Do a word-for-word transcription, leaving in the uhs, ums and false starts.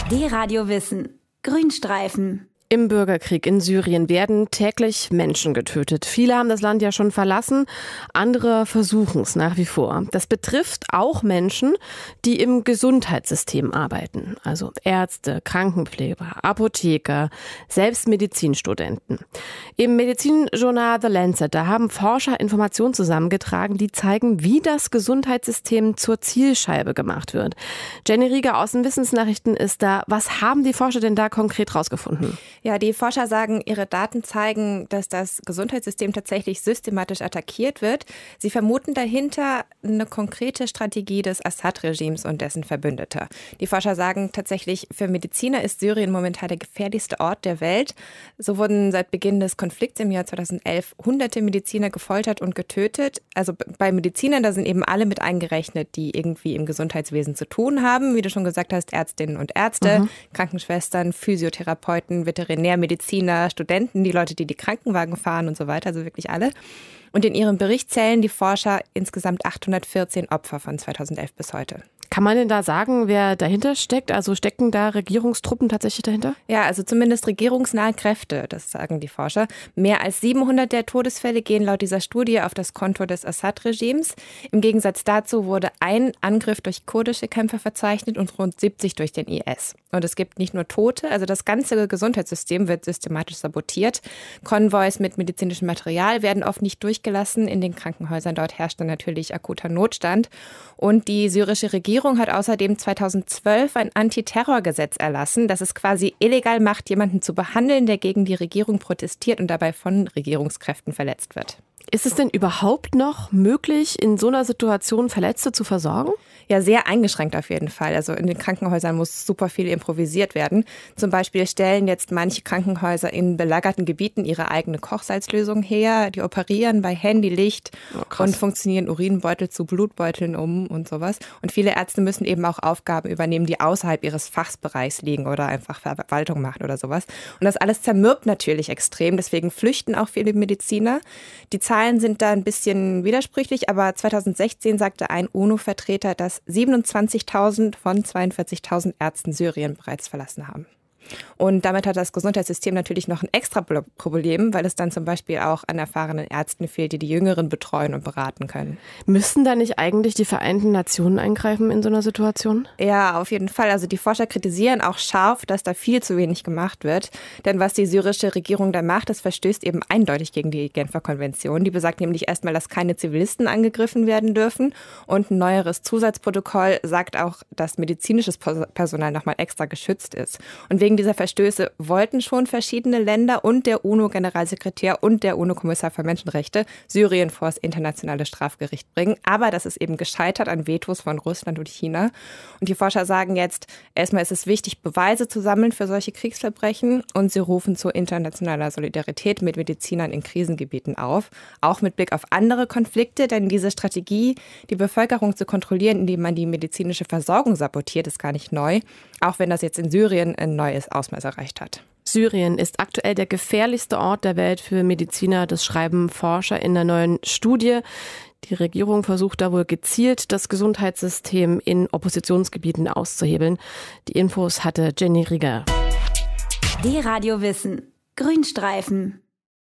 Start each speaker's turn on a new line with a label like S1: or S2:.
S1: D-Radio Wissen. Grünstreifen.
S2: Im Bürgerkrieg in Syrien werden täglich Menschen getötet. Viele haben das Land ja schon verlassen, andere versuchen es nach wie vor. Das betrifft auch Menschen, die im Gesundheitssystem arbeiten. Also Ärzte, Krankenpfleger, Apotheker, selbst Medizinstudenten. Im Medizinjournal The Lancet, da haben Forscher Informationen zusammengetragen, die zeigen, wie das Gesundheitssystem zur Zielscheibe gemacht wird. Jenny Rieger aus den Wissensnachrichten ist da. Was haben die Forscher denn da konkret rausgefunden?
S3: Ja, die Forscher sagen, ihre Daten zeigen, dass das Gesundheitssystem tatsächlich systematisch attackiert wird. Sie vermuten dahinter eine konkrete Strategie des Assad-Regimes und dessen Verbündeter. Die Forscher sagen tatsächlich, für Mediziner ist Syrien momentan der gefährlichste Ort der Welt. So wurden seit Beginn des Konflikts im Jahr zweitausendelf hunderte Mediziner gefoltert und getötet. Also bei Medizinern, da sind eben alle mit eingerechnet, die irgendwie im Gesundheitswesen zu tun haben. Wie du schon gesagt hast, Ärztinnen und Ärzte, mhm. Krankenschwestern, Physiotherapeuten, Veterinärmediziner, Studenten, die Leute, die die Krankenwagen fahren und so weiter, also wirklich alle. Und in ihrem Bericht zählen die Forscher insgesamt achthundertvierzehn Opfer von zweitausendelf bis heute.
S2: Kann man denn da sagen, wer dahinter steckt? Also stecken da Regierungstruppen tatsächlich dahinter?
S3: Ja, also zumindest regierungsnahe Kräfte, das sagen die Forscher. Mehr als siebenhundert der Todesfälle gehen laut dieser Studie auf das Konto des Assad-Regimes. Im Gegensatz dazu wurde ein Angriff durch kurdische Kämpfer verzeichnet und rund siebzig durch den I S. Und es gibt nicht nur Tote, also das ganze Gesundheitssystem wird systematisch sabotiert. Konvois mit medizinischem Material werden oft nicht durchgelassen. In den Krankenhäusern dort herrscht dann natürlich akuter Notstand. Und die syrische Regierung hat außerdem zweitausendzwölf ein Antiterrorgesetz erlassen, das es quasi illegal macht, jemanden zu behandeln, der gegen die Regierung protestiert und dabei von Regierungskräften verletzt wird.
S2: Ist es denn überhaupt noch möglich, in so einer Situation Verletzte zu versorgen?
S3: Ja, sehr eingeschränkt auf jeden Fall. Also in den Krankenhäusern muss super viel improvisiert werden. Zum Beispiel stellen jetzt manche Krankenhäuser in belagerten Gebieten ihre eigene Kochsalzlösung her. Die operieren bei Handy, Licht oh, und funktionieren Urinbeutel zu Blutbeuteln um und sowas. Und viele Ärzte müssen eben auch Aufgaben übernehmen, die außerhalb ihres Fachbereichs liegen oder einfach Verwaltung machen oder sowas. Und das alles zermürbt natürlich extrem. Deswegen flüchten auch viele Mediziner. Die Zahlen sind da ein bisschen widersprüchlich, aber zweitausendsechzehn sagte ein UNO-Vertreter, dass siebenundzwanzigtausend von zweiundvierzigtausend Ärzten Syrien bereits verlassen haben. Und damit hat das Gesundheitssystem natürlich noch ein extra Problem, weil es dann zum Beispiel auch an erfahrenen Ärzten fehlt, die die Jüngeren betreuen und beraten können.
S2: Müssen da nicht eigentlich die Vereinten Nationen eingreifen in so einer Situation?
S3: Ja, auf jeden Fall. Also die Forscher kritisieren auch scharf, dass da viel zu wenig gemacht wird. Denn was die syrische Regierung da macht, das verstößt eben eindeutig gegen die Genfer Konvention. Die besagt nämlich erstmal, dass keine Zivilisten angegriffen werden dürfen. Und ein neueres Zusatzprotokoll sagt auch, dass medizinisches Personal nochmal extra geschützt ist. Und wegen dieser Verstöße wollten schon verschiedene Länder und der UNO-Generalsekretär und der UNO-Kommissar für Menschenrechte Syrien vor das internationale Strafgericht bringen. Aber das ist eben gescheitert an Vetos von Russland und China. Und die Forscher sagen jetzt, erstmal ist es wichtig, Beweise zu sammeln für solche Kriegsverbrechen. Und sie rufen zu internationaler Solidarität mit Medizinern in Krisengebieten auf. Auch mit Blick auf andere Konflikte, denn diese Strategie, die Bevölkerung zu kontrollieren, indem man die medizinische Versorgung sabotiert, ist gar nicht neu. Auch wenn das jetzt in Syrien ein neues Ausmaß erreicht hat.
S2: Syrien ist aktuell der gefährlichste Ort der Welt für Mediziner. Das schreiben Forscher in der neuen Studie. Die Regierung versucht da wohl gezielt, das Gesundheitssystem in Oppositionsgebieten auszuhebeln. Die Infos hatte Jenny Rieger.
S1: D-Radio Wissen. Grünstreifen.